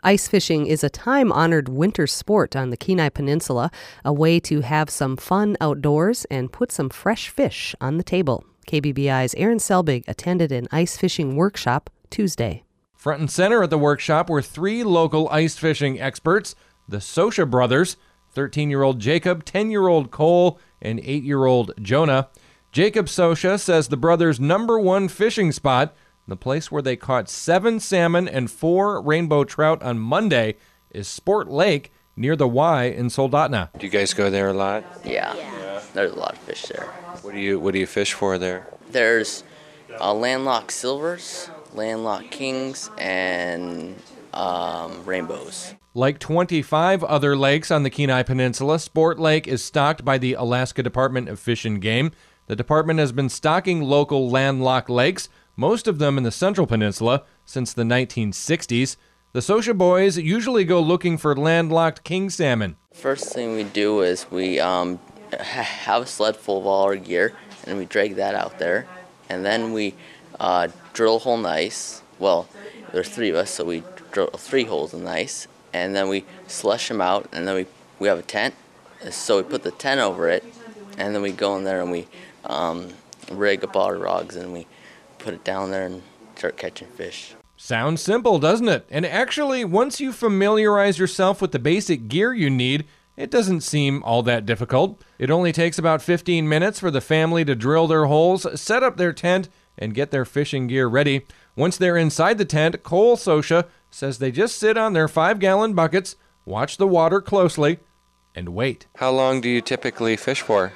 Ice fishing is a time-honored winter sport on the Kenai Peninsula, a way to have some fun outdoors and put some fresh fish on the table. KBBI's Aaron Selbig attended an ice fishing workshop Tuesday. Front and center at the workshop were three local ice fishing experts, the Sosha brothers, 13-year-old Jacob, 10-year-old Cole, and 8-year-old Jonah. Jacob Sosha says the brothers' number one fishing spot, the place where they caught 7 salmon and 4 rainbow trout on Monday, is Sport Lake near the Y in Soldotna. Do you guys go there a lot? Yeah. There's a lot of fish there. What do you fish for there? There's landlocked silvers, landlocked kings, and rainbows. Like 25 other lakes on the Kenai Peninsula, Sport Lake is stocked by the Alaska Department of Fish and Game. The department has been stocking local landlocked lakes, most of them in the Central Peninsula, since the 1960s. The Sosha boys usually go looking for landlocked king salmon. First thing we do is we have a sled full of all our gear, and we drag that out there. And then we drill a hole in the ice. Well, there's 3 of us, so we drill 3 holes in the ice. And then we slush them out, and then we have a tent. So we put the tent over it, and then we go in there and we rig up our rods, and we put it down there and start catching fish. Sounds simple, doesn't it? And actually, once you familiarize yourself with the basic gear you need, it doesn't seem all that difficult. It only takes about 15 minutes for the family to drill their holes, set up their tent, and get their fishing gear ready. Once they're inside the tent, Cole Sosha says they just sit on their 5-gallon buckets, watch the water closely, and wait. How long do you typically fish for?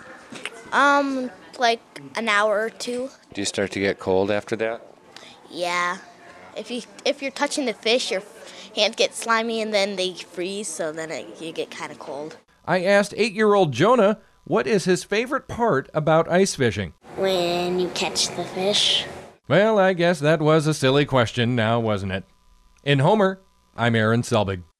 Like an hour or 2. Do you start to get cold after that? Yeah. If you're touching the fish, your hands get slimy and then they freeze, so then you get kind of cold. I asked 8-year-old Jonah what is his favorite part about ice fishing. When you catch the fish. Well, I guess that was a silly question now, wasn't it? In Homer, I'm Aaron Selbig.